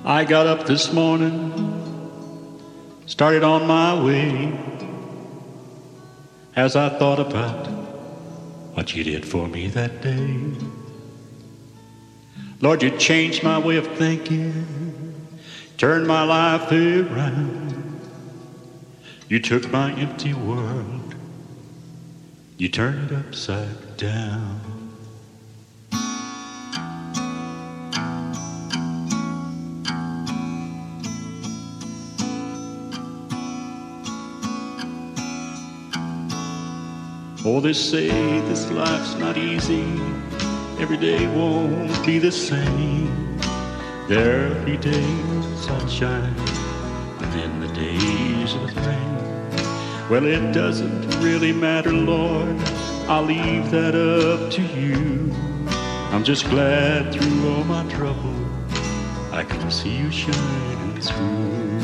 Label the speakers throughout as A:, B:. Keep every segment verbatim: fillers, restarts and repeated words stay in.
A: I got up this morning, started on my way, as I thought about what you did for me that day. Lord, you changed my way of thinking, turned my life around. You took my empty world, you turned it upside down. Oh, they say this life's not easy, every day won't be the same. There'll be days of sunshine, and then the days of rain. Well, it doesn't really matter, Lord, I'll leave that up to you. I'm just glad through all my trouble I can see you shining through.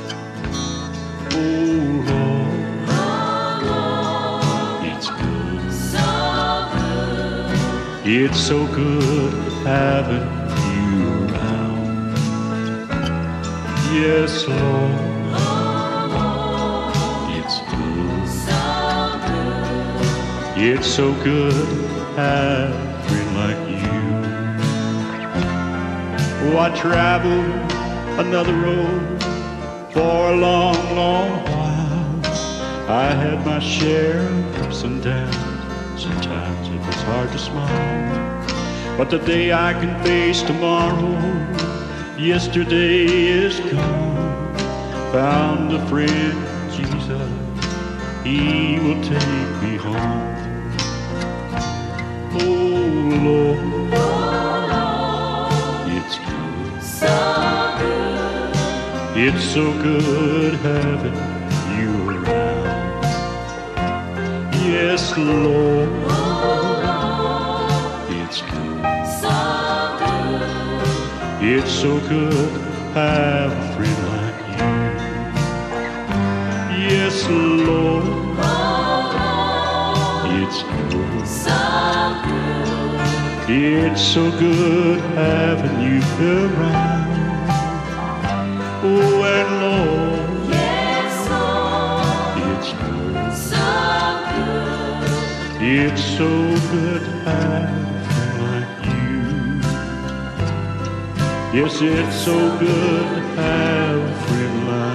A: Oh, Lord, it's so good having you around. Yes, Lord, it's good. It's so good having a friend like you. Oh, I traveled another road for a long, long while. I had my share of ups and downs. Sometimes it was hard to smile, but today I can face tomorrow. Yesterday is gone. Found a friend, Jesus, He will take me home. Oh Lord, it's good, so good. It's so good having you around. Yes, Lord, it's good, so good. It's so good have a friend like you. Yes, Lord, it's good, so good. It's so good having you around. Oh, and Lord, yes, Lord, it's good, so good. It's so good to have a friend like you. Yes, it's so good to have a friend like you.